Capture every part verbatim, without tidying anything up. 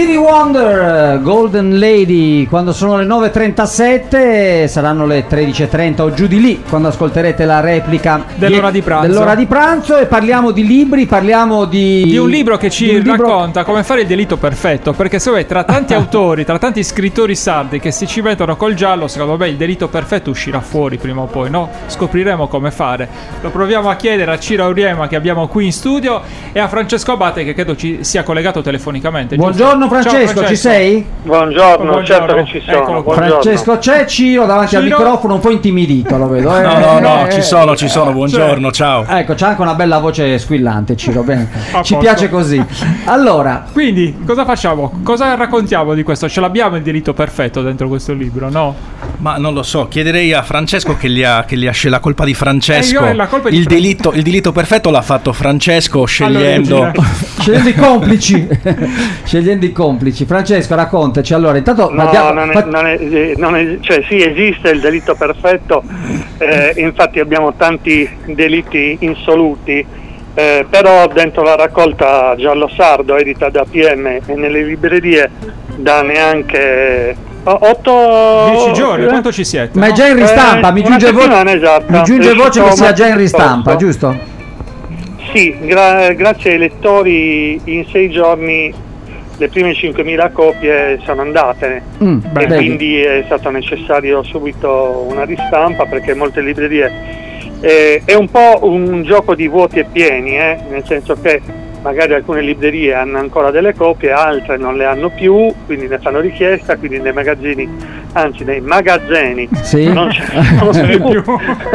Stevie Wonder, Golden Lady, quando sono le nove e trentasette, saranno le tredici e trenta o giù di lì quando ascolterete la replica dell'ora di pranzo. Dell'ora di pranzo e parliamo di libri, parliamo di di un libro che ci libro... racconta come fare il delitto perfetto, perché se vuoi, tra tanti autori, tra tanti scrittori sardi che si ci mettono col giallo, secondo me il delitto perfetto uscirà fuori prima o poi, no? Scopriremo come fare. Lo proviamo a chiedere a Ciro Auriema, che abbiamo qui in studio, e a Francesco Abate, che credo ci sia collegato telefonicamente. Buongiorno Francesco, Ciao, Francesco, ci sei? Buongiorno, Buongiorno. certo che ci sono. Eccolo qua. Francesco c'è, Ciro davanti Ciro? al microfono un po' intimidito, lo vedo. Eh? No, no, no, eh, ci sono, ci sono, buongiorno, ciao. Ecco, c'ha anche una bella voce squillante, Ciro, bene. A Ci posto. piace così. Allora, Quindi, cosa facciamo? Cosa raccontiamo di questo? Ce l'abbiamo il delitto perfetto dentro questo libro, no? Ma non lo so, chiederei a Francesco che gli ha, che gli ha scelto la colpa di Francesco. Eh, io la colpa di il, Fran- delitto, il delitto perfetto l'ha fatto Francesco scegliendo. All'origine. scegliendo i complici. scegliendo i complici. Francesco, raccontaci. Allora, intanto No, abbiamo- non è, fa- non è, eh, non è- cioè sì, esiste il delitto perfetto, eh, infatti abbiamo tanti delitti insoluti, eh, però dentro la raccolta Giallo Sardo, edita da P M e nelle librerie, da neanche oh, otto... Dieci giorni, quanto ci siete? Ma è no? già in ristampa, Eh, mi una giunge, vo- settimana esatta. mi giunge È voce che uscito sia già in molto ristampa, presto. giusto? Sì, gra- grazie ai lettori in sei giorni le prime cinquemila copie sono andate. Mm, E vedi. quindi è stato necessario subito una ristampa, perché molte librerie eh, è un po' un gioco di vuoti e pieni, eh, nel senso che magari alcune librerie hanno ancora delle copie, altre non le hanno più, quindi ne fanno richiesta, quindi nei magazzini, anzi nei magazzini Sì. non ce ne sono più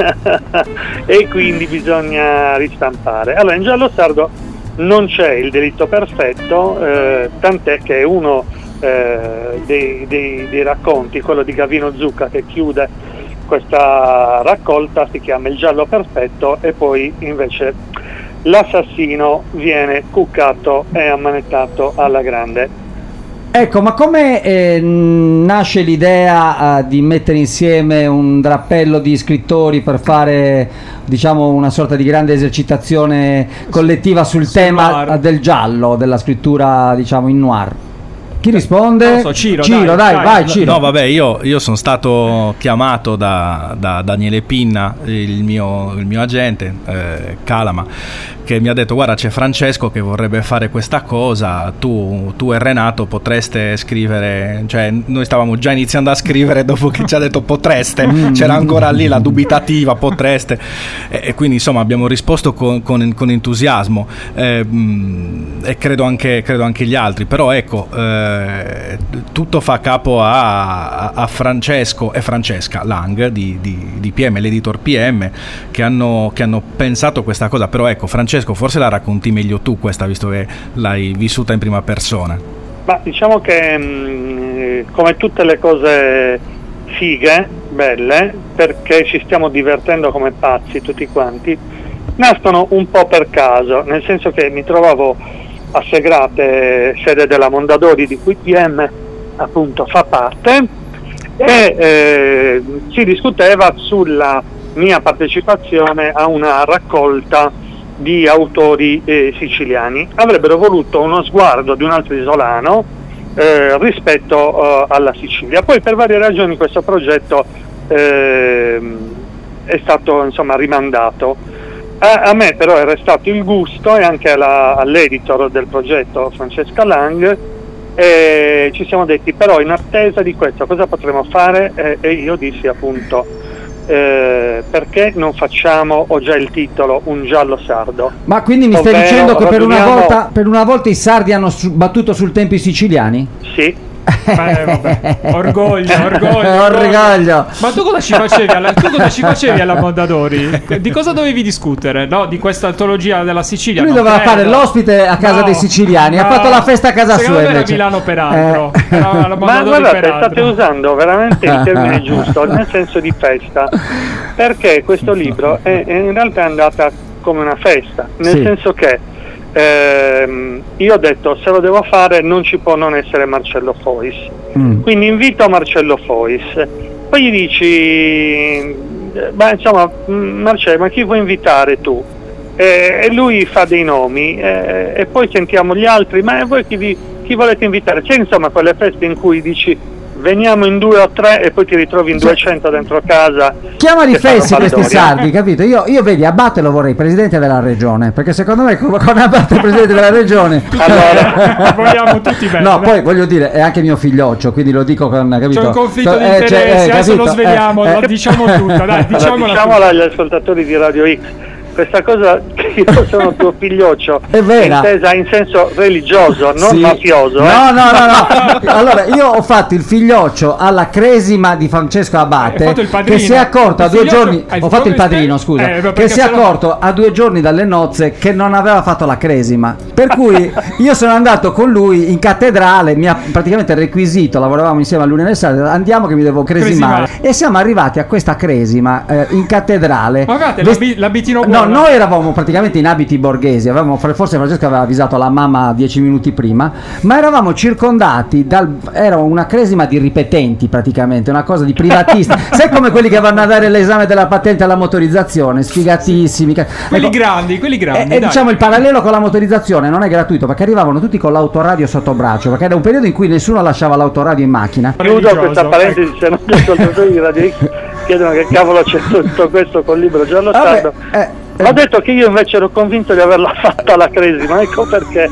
e quindi bisogna ristampare. Allora, in Giallo Sardo non c'è il delitto perfetto, eh, tant'è che uno eh, dei, dei, dei racconti, quello di Gavino Zucca, che chiude questa raccolta, si chiama Il giallo perfetto, e poi invece l'assassino viene cuccato e ammanettato alla grande. Ecco, ma come eh, nasce l'idea eh, di mettere insieme un drappello di scrittori per fare, diciamo, una sorta di grande esercitazione collettiva sul Sul tema noir. eh, del giallo, della scrittura, diciamo, in noir? Chi risponde? Non lo so, Ciro, Ciro, dai, dai, dai. vai, Ciro. No, vabbè, io, io sono stato chiamato da, da Daniele Pinna, il mio, il mio agente, eh, Calama, che mi ha detto: guarda, c'è Francesco che vorrebbe fare questa cosa, tu, tu e Renato potreste scrivere, cioè noi stavamo già iniziando a scrivere dopo che ci ha detto potreste, c'era ancora lì la dubitativa, potreste, e, e quindi insomma abbiamo risposto con, con, con entusiasmo, eh, mh, e credo anche, credo anche gli altri, però ecco, eh, tutto fa capo a, a Francesco e Francesca Lang di, di, di P M, l'editor P M, che hanno, che hanno pensato questa cosa. Però ecco, Francesco, forse la racconti meglio tu questa, visto che l'hai vissuta in prima persona. Ma diciamo che mh, come tutte le cose fighe, belle, perché ci stiamo divertendo come pazzi tutti quanti, nascono un po' per caso, nel senso che mi trovavo a Segrate, sede della Mondadori, di cui P M appunto fa parte, e eh, si discuteva sulla mia partecipazione a una raccolta di autori eh, siciliani. Avrebbero voluto uno sguardo di un altro isolano eh, rispetto eh, alla Sicilia. Poi per varie ragioni questo progetto eh, è stato insomma rimandato. A, a me però è restato il gusto, e anche alla, all'editor del progetto, Francesca Lang, e ci siamo detti: però in attesa di questo cosa potremo fare? E, e io dissi appunto eh, perché non facciamo, ho già il titolo, Un giallo sardo. Ma quindi mi stai Ovvero, dicendo che per una, ragioniamo- volta, per una volta i sardi hanno su- battuto sul tempo i siciliani? Sì. Eh, vabbè. Orgoglio, orgoglio, Orgoglio. Ma tu cosa ci facevi alla, tu cosa ci facevi alla Mondadori? Di cosa dovevi discutere? No, di questa antologia della Sicilia? Lui Non doveva credo. fare l'ospite a casa No, dei siciliani, ha no. fatto la festa a casa Secondo sua me era invece. Milano peraltro. Eh. Era la Ma Mondadori guardate, peraltro. state usando veramente il termine giusto, nel senso di festa, perché questo libro è, è in realtà è andata come una festa, nel Sì. senso che ehm, io ho detto: se lo devo fare non ci può non essere Marcello Fois, Mm. quindi invito Marcello Fois. Poi gli dici: beh, insomma, mm, Marcello, ma chi vuoi invitare tu? E, e lui fa dei nomi, e, e poi sentiamo gli altri: ma voi chi vi, chi volete invitare? C'è insomma quelle feste in cui dici veniamo in due o tre e poi ti ritrovi in duecento dentro casa. Chiamali fessi questi sardi, capito? Io, io vedi, Abate lo vorrei presidente della regione, perché secondo me con Abate presidente della regione allora vogliamo tutti bene. No, poi voglio dire, è anche mio figlioccio, quindi lo dico con, capito? C'è un conflitto So, di eh, interessi, cioè, eh, adesso capito? lo sveliamo, Eh, lo eh. diciamo tutta, dai, diciamola allora, diciamola agli ascoltatori di Radio X. Questa cosa che io sono tuo figlioccio È vera. intesa in senso religioso, non Sì. mafioso. No, eh. no, no, no. Allora, io ho fatto il figlioccio alla cresima di Francesco Abate, Hai fatto il padrino. che si è accorto a Il due figlioccio- giorni. hai Ho fatto il fatto padrino, il- scusa. eh, beh, che perché si è se no- accorto a due giorni dalle nozze che non aveva fatto la cresima. Per cui io sono andato con lui in cattedrale, mi ha praticamente requisito, lavoravamo insieme all'università, andiamo che mi devo cresimare. Cresimare. E siamo arrivati a questa cresima eh, in cattedrale. Ma guardate, Vest- l'abi- l'abitino No, buono. noi eravamo praticamente in abiti borghesi, avevamo, forse Francesco aveva avvisato la mamma dieci minuti prima, ma eravamo circondati dal, era una cresima di ripetenti praticamente, una cosa di privatisti, sai come quelli che vanno a dare l'esame della patente alla motorizzazione, sfigatissimi. Quelli Ecco, grandi, quelli grandi. e, e dai. diciamo il parallelo con la motorizzazione non è gratuito, perché arrivavano tutti con l'autoradio sotto braccio, perché era un periodo in cui nessuno lasciava l'autoradio in macchina. Chiudo religioso, questa parentesi, se non gli ascoltatori di Radio X chiedono che cavolo c'è tutto questo col libro giallo Vabbè, sardo. eh, Ho detto che io invece ero convinto di averla fatta la cresima, ecco perché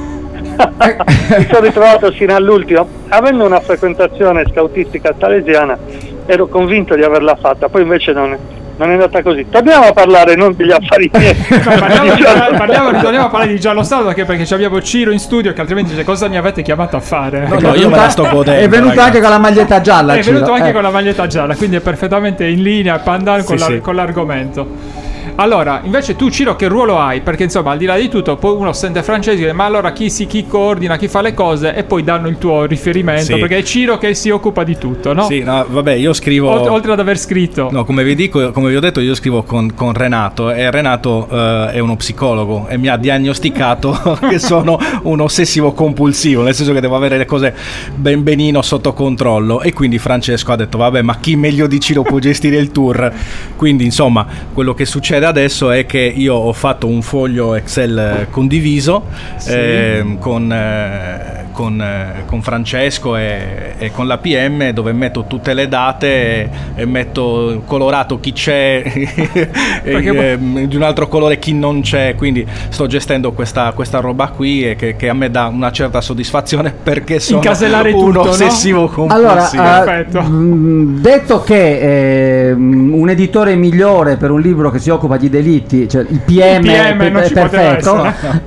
mi sono ritrovato fino all'ultimo. Avendo una frequentazione scautistica salesiana, ero convinto di averla fatta, poi invece non è, non è andata così. Torniamo a parlare non degli affari miei. No, parliamo, di- parliamo, ritorniamo a parlare di giallo sardo, anche perché ci abbiamo Ciro in studio che altrimenti dice cosa mi avete chiamato a fare. No, no, io me la sto godendo. È venuto ragazzi. anche con la maglietta gialla. è venuto Ciro, anche eh. con la maglietta gialla, quindi è perfettamente in linea, pandan con, Sì, la- sì. con l'argomento. Allora, invece tu Ciro che ruolo hai? Perché insomma al di là di tutto poi uno sente Francesco e dice, ma allora chi si chi coordina, chi fa le cose e poi danno il tuo riferimento, Sì. perché è Ciro che si occupa di tutto, no? Sì, no, vabbè, io scrivo. Olt- oltre ad aver scritto. No, come vi dico, come vi ho detto, io scrivo con, con Renato e Renato eh, è uno psicologo e mi ha diagnosticato che sono un ossessivo compulsivo, nel senso che devo avere le cose ben benino sotto controllo, e quindi Francesco ha detto vabbè, ma chi meglio di Ciro può gestire il tour? Quindi insomma quello che succede adesso è che io ho fatto un foglio Excel eh, condiviso Sì. ehm, con, eh, con, eh, con Francesco e, e con la P M, dove metto tutte le date e, e metto colorato chi c'è e, ehm, di un altro colore chi non c'è, quindi sto gestendo questa, questa roba qui e che, che a me dà una certa soddisfazione perché sono Incasellare un tutto, no? ossessivo compulsivo. Allora, eh, Perfetto. mh, detto che eh, un editore migliore per un libro che si occupa di delitti, cioè il P M, Il P M è, non è ci poteva perfetto,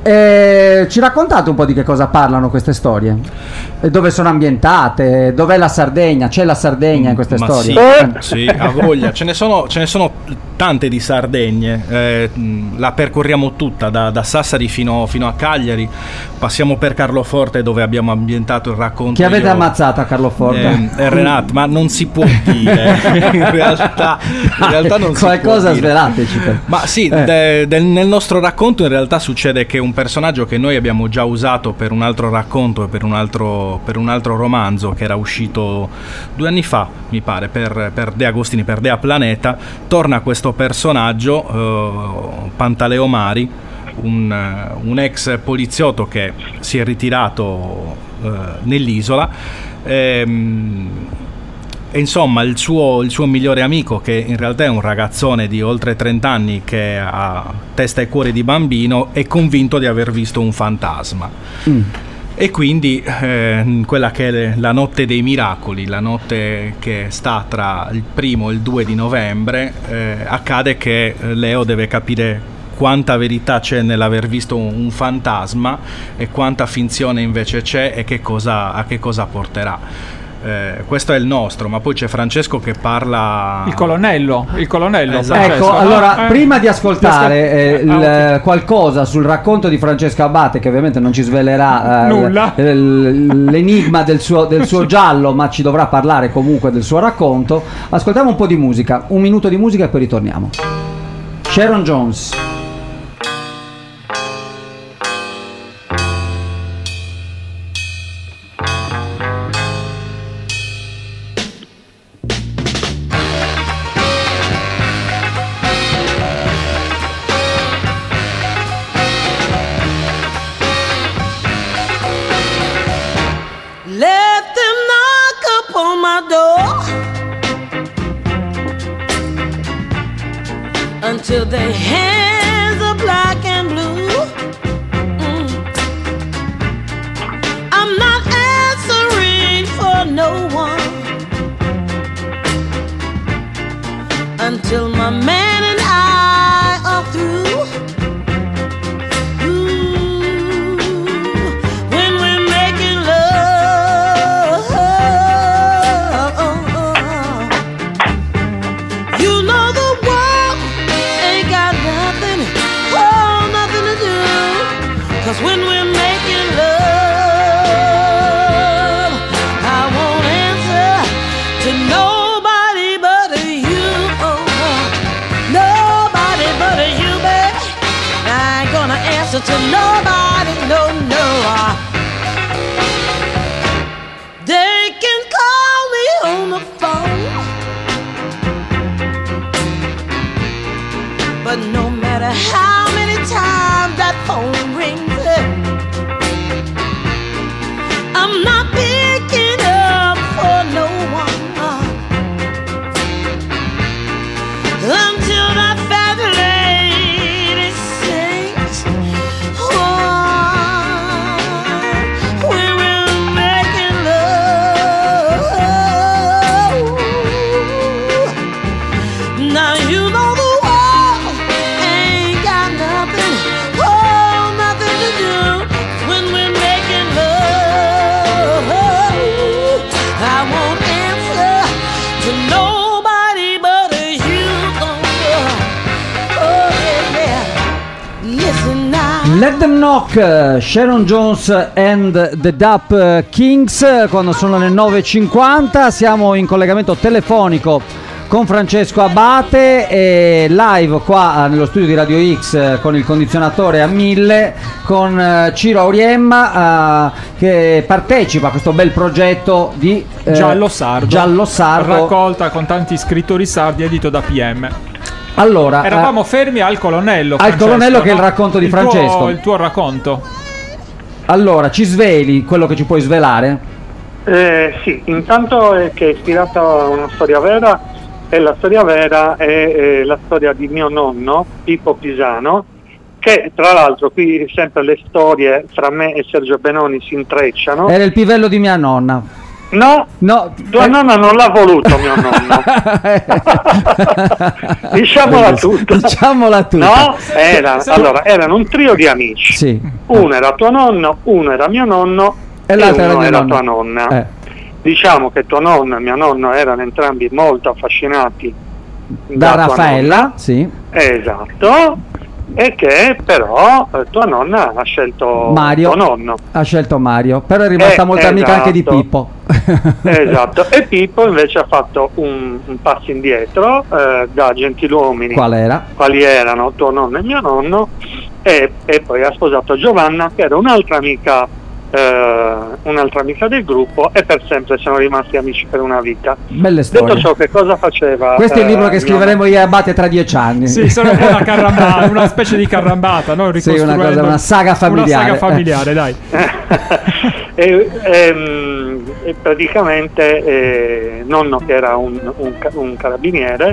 eh, ci raccontate un po' di che cosa parlano queste storie? E dove sono ambientate? Dov'è la Sardegna? C'è la Sardegna in queste Ma storie? sì, sì, ha voglia. Ce ne sono, ce ne sono tante di Sardegne. Eh, mh, la percorriamo tutta da, da Sassari fino, fino a Cagliari. Passiamo per Carloforte, dove abbiamo ambientato il racconto. Chi avete io- ammazzato a Carloforte? Eh, eh, Renato, ma non si può dire. in realtà, in realtà non si Qualcosa può dire. svelateci. per- Ma sì, Eh. de- del- nel nostro racconto in realtà succede che un personaggio che noi abbiamo già usato per un altro racconto e per un altro, per un altro romanzo che era uscito due anni fa, mi pare, per, per De Agostini, per Dea Planeta, torna questo personaggio, eh, Pantaleo Mari, un, eh, un ex poliziotto che si è ritirato eh, nell'isola. ehm, E insomma il suo, il suo migliore amico, che in realtà è un ragazzone di oltre trenta anni che ha testa e cuore di bambino, è convinto di aver visto un fantasma. Mm. E quindi eh, in quella che è la notte dei miracoli, la notte che sta tra il primo e il due di novembre, eh, accade che Leo deve capire quanta verità c'è nell'aver visto un, un fantasma e quanta finzione invece c'è e che cosa, a che cosa porterà. Eh, questo è il nostro, ma poi c'è Francesco che parla. Il colonnello, il colonnello. Esatto. Francesco, Ecco, no? allora, Eh. prima di ascoltare eh, il- Ah, ok. qualcosa sul racconto di Francesco Abate, che ovviamente non ci svelerà eh, Nulla. l- l- l'enigma del suo, del suo giallo, ma ci dovrà parlare comunque del suo racconto, ascoltiamo un po' di musica, un minuto di musica e poi ritorniamo. Sharon Jones. my door until their hands are black and blue. Mm. I'm not answering for no one until my man and I are through. When we're making love, I won't answer to nobody but you. Oh, nobody but you, baby. I ain't gonna answer to nobody, no, no. They can call me on the phone, but no matter how many times that phone rings, I'm not picking up for no one until that fat lady sings. Oh, when we're making love. Now you know the world ain't got nothing, oh, nothing to do when we're making love. Let Them Knock, Sharon Jones and the Dap Kings, quando sono le nove e cinquanta. Siamo in collegamento telefonico con Francesco Abate e live qua nello studio di Radio X con il condizionatore a mille con Ciro Auriemma, uh, che partecipa a questo bel progetto di uh, Giallo Sardo, Giallo Sardo, raccolta con tanti scrittori sardi edito da P M. Allora, eravamo uh, fermi al colonnello. Al colonnello, che no? è il racconto di il Francesco. Tuo, il tuo racconto. Allora, ci sveli quello che ci puoi svelare? Eh, sì, intanto è che è ispirata a una storia vera, e la storia vera è, è la storia di mio nonno, Pippo Pisano, che tra l'altro qui sempre le storie fra me e Sergio Benoni si intrecciano. Era il pivello di mia nonna. No, no, tua eh. nonna non l'ha voluto mio nonno. Diciamola tutta. Diciamola tutta. No, era, allora, erano un trio di amici. Sì. Uno era tuo nonno, uno era mio nonno e, e l'altro era, era tua nonna. Eh. Diciamo che tuo nonno e mio nonno erano entrambi molto affascinati da, da Raffaella, sì. Esatto. E che però eh, tua nonna ha scelto Mario, tuo nonno. Ha scelto Mario, però è rimasta eh, molto esatto. amica anche di Pippo. Esatto, e Pippo invece ha fatto un, un passo indietro eh, da gentiluomini. Qual era? Quali erano tuo nonno e mio nonno, e, e poi ha sposato Giovanna, che era un'altra amica eh, un'altra amica del gruppo, e per sempre sono rimasti amici per una vita. Belle storie. Detto ciò, che cosa faceva? Questo è il libro eh, che scriveremo io e Abate tra dieci anni. Sì, sono un po' una carambata, una specie di carambata, no? Sì, una cosa, una saga familiare. Una saga familiare, dai. e, e, e praticamente eh, nonno, che era un, un, un carabiniere,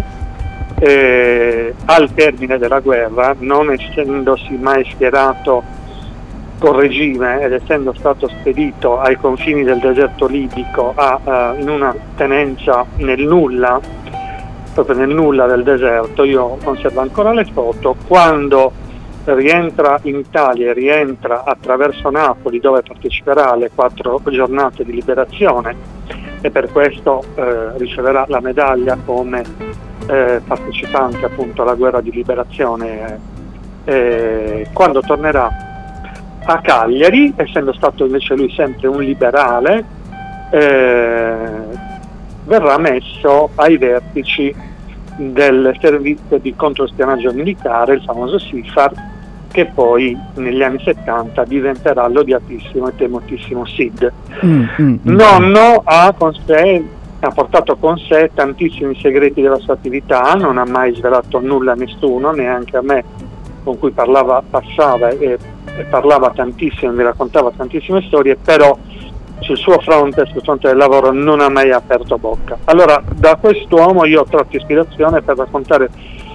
eh, al termine della guerra, non essendosi mai schierato col regime ed essendo stato spedito ai confini del deserto libico a, uh, in una tenenza nel nulla, proprio nel nulla del deserto, io conservo ancora le foto, quando rientra in Italia e rientra attraverso Napoli, dove parteciperà alle quattro giornate di liberazione, e per questo eh, riceverà la medaglia come eh, partecipante appunto alla guerra di liberazione, eh, quando tornerà a Cagliari, essendo stato invece lui sempre un liberale, eh, verrà messo ai vertici del servizio di controspionaggio militare, il famoso SIFAR, che poi negli anni settanta diventerà l'odiatissimo e temutissimo S I D. Mm, mm, Nonno ha con sé, ha portato con sé tantissimi segreti della sua attività, non ha mai svelato nulla a nessuno, neanche a me, con cui parlava, passava e, e parlava tantissimo, mi raccontava tantissime storie, però sul suo fronte, sul fronte del lavoro, non ha mai aperto bocca. Allora, da quest'uomo io ho tratto ispirazione per raccontare,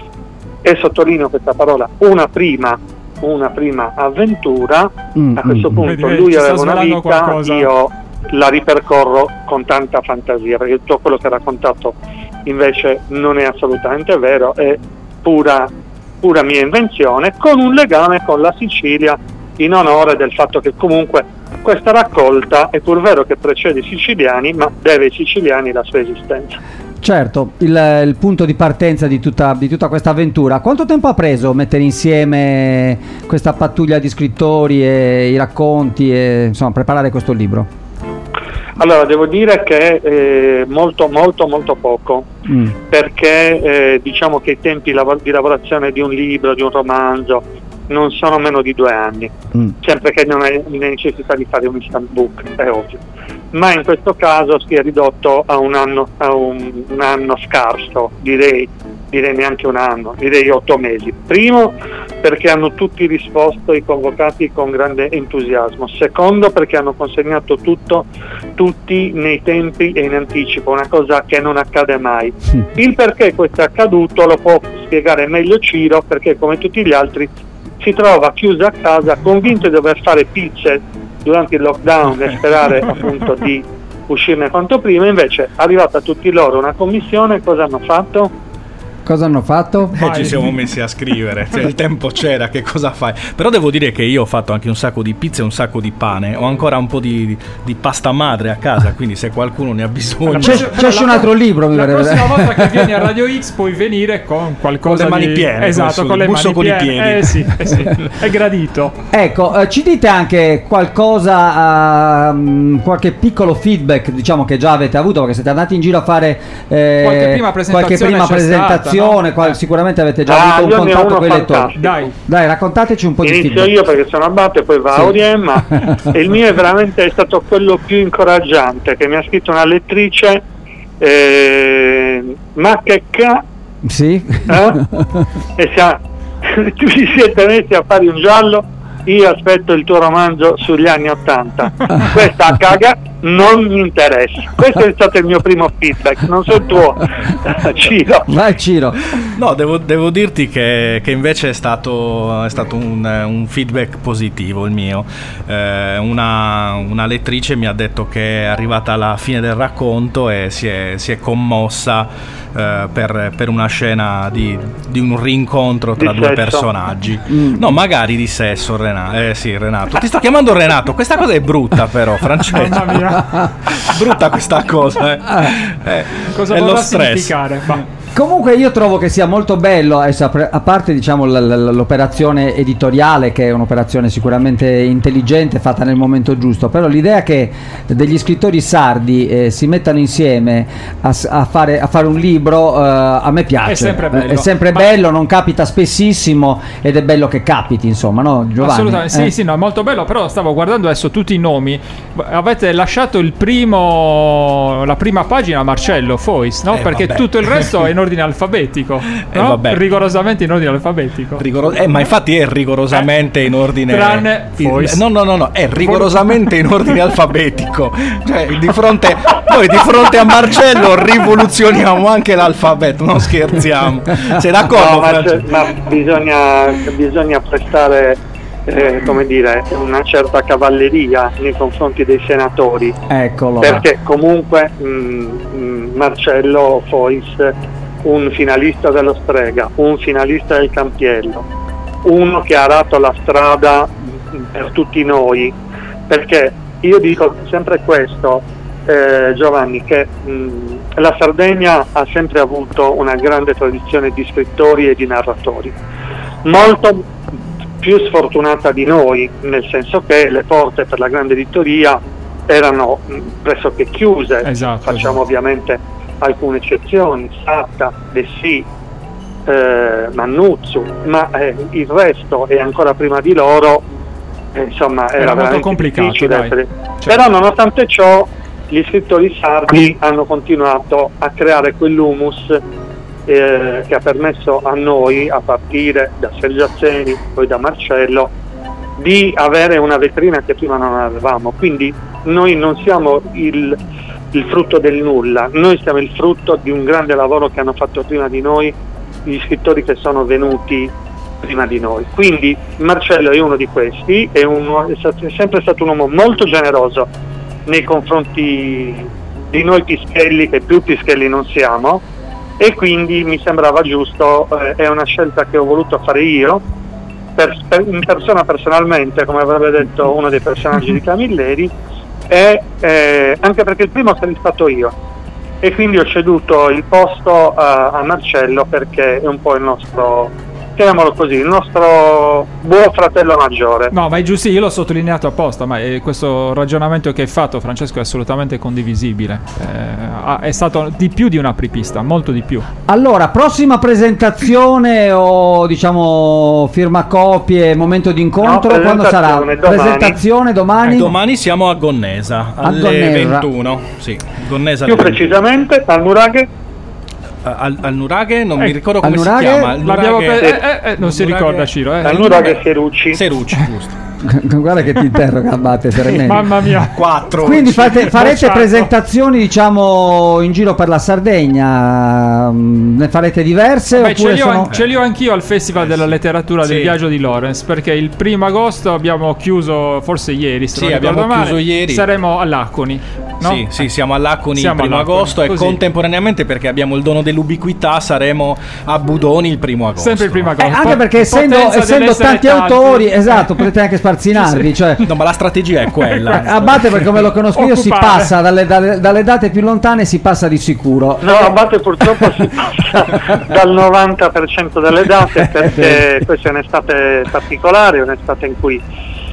e sottolineo questa parola, una prima una prima avventura. Mm, A questo mm, punto vedi, lui ci sta aveva una svelando vita, qualcosa. io la ripercorro con tanta fantasia, perché tutto quello che ha raccontato invece non è assolutamente vero, è pura, pura mia invenzione, con un legame con la Sicilia, in onore del fatto che comunque questa raccolta è pur vero che precede i siciliani, ma deve ai siciliani la sua esistenza. Certo, il, il punto di partenza di tutta, di tutta questa avventura. Quanto tempo ha preso mettere insieme questa pattuglia di scrittori e i racconti e insomma preparare questo libro? Allora, devo dire che eh, molto molto molto poco, Mm. perché eh, diciamo che i tempi lav- di lavorazione di un libro, di un romanzo, non sono meno di due anni, Mm. sempre che non hai necessità di fare un instant book, è ovvio. Ma in questo caso si è ridotto a un anno, a un, un anno scarso, direi, direi neanche un anno, direi otto mesi. Primo, perché hanno tutti risposto i convocati con grande entusiasmo. Secondo, perché hanno consegnato tutto, tutti nei tempi e in anticipo, una cosa che non accade mai. Il perché questo è accaduto lo può spiegare meglio Ciro, perché come tutti gli altri si trova chiuso a casa, convinto di dover fare pizze durante il lockdown e sperare appunto di uscirne quanto prima. Invece, arrivata a tutti loro una commissione, cosa hanno fatto? Cosa hanno fatto? E ci siamo messi a scrivere, cioè, il tempo c'era, che cosa fai? Però devo dire che io ho fatto anche un sacco di pizza e un sacco di pane, ho ancora un po' di, di pasta madre a casa, quindi se qualcuno ne ha bisogno... C'è, c'è esce un altro libro, mi La pare. prossima volta che vieni a Radio X puoi venire con qualcosa Con le mani di... piene, esatto, con con le il busto mani con i piene. piedi. Eh sì, eh sì, è gradito. Ecco, eh, ci dite anche qualcosa, ehm, qualche piccolo feedback, diciamo, che già avete avuto, perché siete andati in giro a fare eh, Qualche prima presentazione qualche prima c'è presentazione, stata, no? qual- Eh. sicuramente avete già Ah, avuto un io ne ho contatto uno con i lettori. fantastico. Dai. Dai, raccontateci un po' di Inizio feedback. io perché sono Abate e poi va Sì. Aurien, ma e il mio è veramente è stato quello più incoraggiante, che mi ha scritto una lettrice, eh, ma che ca... Sì? eh? E sia, tu vi siete messi a fare un giallo, io aspetto il tuo romanzo sugli anni Ottanta, questa caga non mi interessa. Questo è stato il mio primo feedback, non so il tuo. Ciro. Vai Ciro. No, devo, devo dirti che, che invece è stato, è stato un, un feedback positivo il mio. Eh, una, una lettrice mi ha detto che è arrivata alla fine del racconto e si è, si è commossa eh, per, per una scena di, di un rincontro tra Di due sesso. personaggi. Mm. No, magari di sesso, Renato. Eh sì, Renato. Ti sto chiamando Renato, questa cosa è brutta però, Francesco. Mamma mia. Brutta questa cosa, eh. Eh, Cosa è lo vorrà stress. significare? Va. Comunque io trovo che sia molto bello, adesso, a parte diciamo l- l- l'operazione editoriale, che è un'operazione sicuramente intelligente, fatta nel momento giusto, però l'idea che degli scrittori sardi eh, si mettano insieme a, s- a, fare, a fare un libro, eh, a me piace. È sempre bello. È sempre Ma- bello, non capita spessissimo ed è bello che capiti, insomma, no Giovanni? Assolutamente, sì, Eh. sì, no, è molto bello, però stavo guardando adesso tutti i nomi. Avete lasciato il primo la prima pagina a Marcello Fois, no? Eh, Perché vabbè. tutto il resto è in ordine alfabetico, Eh, no? vabbè. Rigorosamente in ordine alfabetico. Rigoro- eh, ma infatti è rigorosamente in ordine. Tranne in- Fois. No, no, no, no, è rigorosamente in ordine alfabetico. Cioè, di fronte noi di fronte a Marcello rivoluzioniamo anche l'alfabeto, non scherziamo. Sei d'accordo? No, ma, Francesco? ma bisogna, bisogna prestare eh, come dire, una certa cavalleria nei confronti dei senatori, Eccolo. perché comunque mh, mh, Marcello Fois, un finalista dello Strega, un finalista del Campiello, uno che ha arato la strada mh, per tutti noi, perché io dico sempre questo, eh, Giovanni, che mh, la Sardegna ha sempre avuto una grande tradizione di scrittori e di narratori, molto più sfortunata di noi, nel senso che le porte per la grande editoria erano mh, pressoché chiuse. Esatto, Facciamo esatto. ovviamente alcune eccezioni, Satta, Dessì, eh, Mannuzzu, ma eh, il resto e ancora prima di loro eh, insomma era, Era molto veramente complicato, difficile dai. essere- Cioè- Però nonostante ciò gli scrittori sardi hanno continuato a creare quell'humus eh, che ha permesso a noi, a partire da Sergio Azzeni, poi da Marcello, di avere una vetrina che prima non avevamo. Quindi noi non siamo il, il frutto del nulla, noi siamo il frutto di un grande lavoro che hanno fatto prima di noi gli scrittori che sono venuti prima di noi. Quindi Marcello è uno di questi, è, uno, è, stato, è sempre stato un uomo molto generoso nei confronti di noi pischelli, che più pischelli non siamo, e quindi mi sembrava giusto, eh, è una scelta che ho voluto fare io per, per, in persona personalmente, come avrebbe detto uno dei personaggi di Camilleri, e eh, anche perché il frutto sarei stato io, e quindi ho ceduto il posto a, a Marcello, perché è un po' il nostro, chiamiamolo così, il nostro buon fratello maggiore. No, ma è giusto, io l'ho sottolineato apposta, ma è questo ragionamento che hai fatto, Francesco, è assolutamente condivisibile. Eh, è stato di più di un'apripista, molto di più. Allora, prossima presentazione o diciamo firmacopie, momento di incontro, no, quando sarà? Domani. Presentazione domani? Eh, domani siamo a Gonnesa A alle Gonnesa. ventuno. Sì, Gonnesa Più alle precisamente al Nuraghe. Al, al Nuraghe non Eh, mi ricordo al come si Nuraghe? chiama. Il L'abbiamo Nuraghe- pe- eh, eh, eh, non si Nuraghe- ricorda Ciro, eh. Al Nuraghe Serucci. Serucci, giusto. Guarda che ti interroga, Abate, serenamente. Mamma mia. Quattro. Quindi fate, farete Bocciato. presentazioni, diciamo, in giro per la Sardegna? Mm, Ne farete diverse? Beh, ce oppure li, ho, sono... ce li ho anch'io al Festival della Letteratura del Sì. Viaggio di Lorenz, perché il primo agosto abbiamo chiuso, forse ieri, se Sì, non ricordo abbiamo male, chiuso ieri. saremo all'Aconi, no? Sì, sì, siamo all'Aconi il Siamo primo all'Aconi, agosto e così. contemporaneamente, perché abbiamo il dono dell'ubiquità, saremo a Budoni il primo agosto. Sempre il primo Eh, agosto. anche perché essendo, Potenza essendo dell'essere tanti tanti. autori, esatto, potete anche sparzinarvi. Cioè, No, ma la strategia è quella. Abate, per come lo conosco io, si Occupare. passa dalle, dalle- dalle date più lontane, si passa di sicuro. No, Abate purtroppo si passa dal novanta per cento delle date, perché questa è un'estate particolare, è un'estate in cui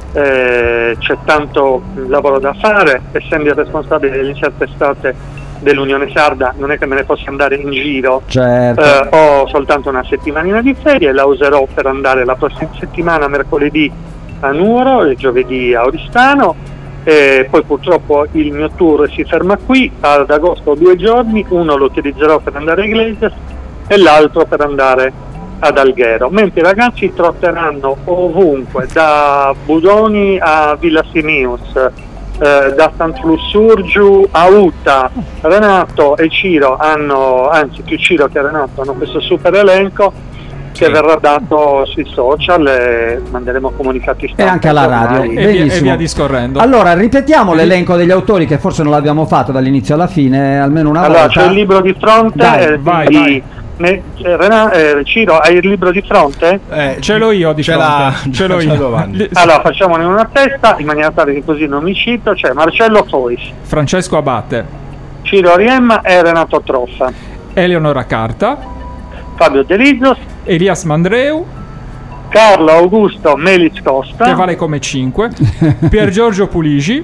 eh, c'è tanto lavoro da fare. Essendo il responsabile dell'incerta estate dell'Unione Sarda, non è che me ne possa andare in giro. Certo. Eh, ho soltanto una settimanina di ferie, la userò per andare la prossima settimana, mercoledì a Nuoro e giovedì a Oristano, e poi purtroppo il mio tour si ferma qui. Ad agosto ho due giorni, uno lo utilizzerò per andare a Iglesias e l'altro per andare ad Alghero, mentre i ragazzi trotteranno ovunque, da Budoni a Villa Simius, eh, da Sant'Lussurgiu a Uta. Renato e Ciro hanno, anzi più Ciro che Renato, hanno questo super elenco che Sì. verrà dato sui social e manderemo comunicati stampa E anche alla radio. ormai. E via, e Benissimo. via discorrendo. Allora, ripetiamo l'elenco degli autori, che forse non l'abbiamo fatto dall'inizio alla fine, almeno una Allora, volta. c'è il libro di fronte. Dai, eh, vai, di- vai. ne- eh, Rena- eh, Ciro, hai il libro di fronte? Eh, Ce l'ho io di ce fronte. l'ha- Ce l'ho ce io. l'ha Giovanni. Li- Allora, facciamone una testa in maniera tale che così non mi cito. C'è Marcello Fois, Francesco Abate, Ciro Riemma e Renato Troffa, Eleonora Carta, Fabio De Lizos, Elias Mandreu, Carlo Augusto Melis Costa, che vale come cinque, Pier Giorgio Puligi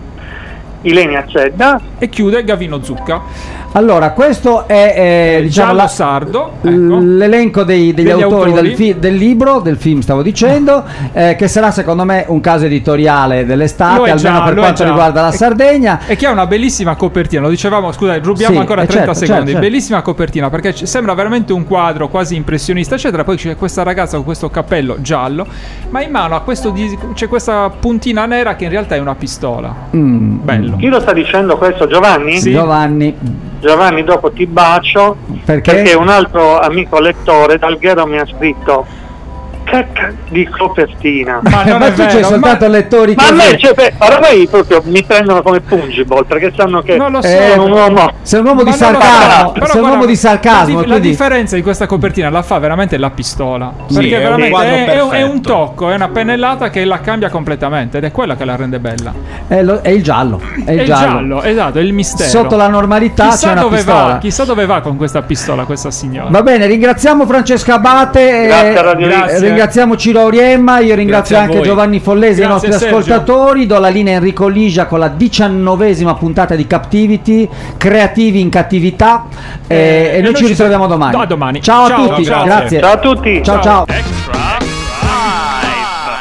Ilenia Cedda. e chiude Gavino Zucca. Allora, questo è eh, diciamo Giallo la- Sardo, ecco. l'elenco dei- degli, Degli autori, autori. Del, fi- del libro, del film stavo dicendo, eh, che sarà secondo me un caso editoriale Lo dell'estate, è almeno già, per lo è quanto già. riguarda la E- Sardegna. E che ha una bellissima copertina, lo dicevamo, scusa, rubiamo Sì, ancora eh, trenta certo, secondi. certo, certo. Bellissima copertina, perché ci- sembra veramente un quadro quasi impressionista, eccetera. Poi c'è questa ragazza con questo cappello giallo, ma in mano ha questo dis- c'è questa puntina nera che in realtà è una pistola. Mm. Bello. Chi lo sta dicendo questo? Giovanni? Sì. Giovanni, Giovanni, dopo ti bacio, perché? perché un altro amico lettore d'Alghero mi ha scritto che c- di copertina. Ma non Ma è tu c'hai vero, soltanto ma- lettori Ma a così. me, cioè, beh, oramai proprio mi prendono come pungible, perché sanno che Non lo so. è un uomo. Sei un uomo di Ma non lo so, sarcasmo, però sei un guarda, uomo di sarcasmo, La, dif- la quindi- differenza di questa copertina la fa veramente la pistola. Sì, perché è un veramente quadro è, è un- è un perfetto. tocco, è una pennellata che la cambia completamente ed è quella che la rende bella. è, lo- è il giallo, è il È il giallo. giallo, esatto, è il mistero. Sotto la normalità c'è chissà una dove pistola. va, chissà dove va con questa pistola questa signora. Va bene, ringraziamo Francesco Abate, Grazie a eh, Radio Grazie. eh, ringraziamo Ciro Auriemma, io ringrazio Grazie a anche voi. Giovanni Follesi, i Grazie, nostri Sergio. ascoltatori. Do la linea a Enrico Ligia con la diciannovesima puntata di Captivity, creativi in cattività, eh, Eh, e noi ci ci ritroviamo domani. a domani. Ciao a Ciao, tutti, ciao. grazie. Ciao a tutti. Ciao ciao. Ecco.